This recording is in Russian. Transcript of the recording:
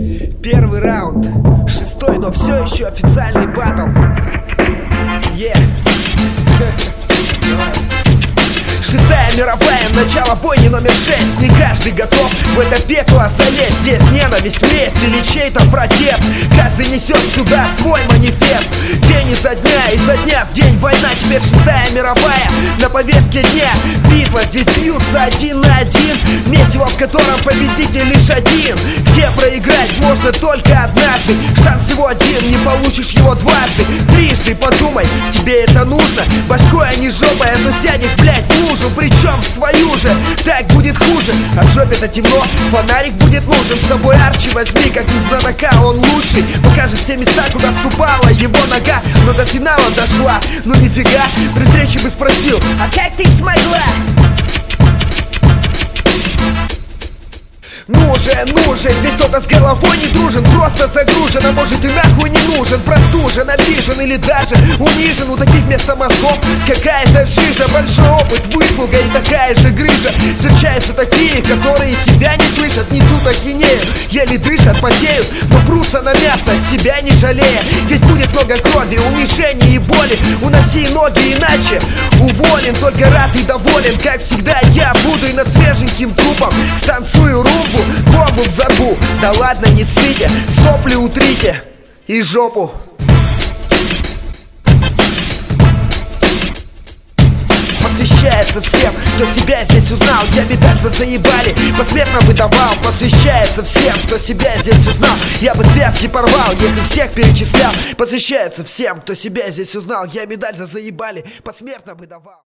Первый раунд, шестой, но все еще официальный баттл. Шестая мировая, начало бойни номер 6. Не каждый готов в это пекло залезть. Здесь ненависть, месть или чей-то протест. Каждый несет сюда свой манифест. День изо дня в день война. Теперь шестая мировая на повестке дня. Битва, здесь бьются один на один. Месиво, в котором победитель лишь один. Где проиграть можно только однажды. Шанс всего один, не получишь его дважды. Трижды подумай, тебе это нужно. Башкой, а не жопой, а то сядешь, блять, в лужу. Причем в свою же, так будет хуже. А в жопе-то темно, фонарик будет нужен. С собой Арчи возьми, как из знатока, он лучший. Покажет все места, куда ступала его нога. Но до финала дошла, ну нифига. При встрече бы спросил, а как ты смогла? Ну же, здесь кто-то с головой не дружен. Просто загружен, а может и нахуй не нужен. Простужен, обижен или даже унижен. У таких вместо мозгов какая-то жижа. Большой опыт, выслуга и такая же грыжа. Встречаются такие, которые себя не слышат. Несут ахинею, еле дышат, потеют, но прутся на мясо, себя не жалея. Здесь будет много крови, унижений и боли. Уноси ноги, иначе уволен. Только рад и доволен, как всегда я буду. И над свеженьким трупом станцую румбу. Бомбу взорву, да ладно, не ссыте. Сопли утрите и жопу. Посвящается всем, кто себя здесь узнал. Я медальца заебали, посмертно выдавал. Посвящается всем, кто себя здесь узнал. Я бы связки порвал, если всех перечислял. Посвящается всем, кто себя здесь узнал. Я медаль за заебали, посмертно выдавал.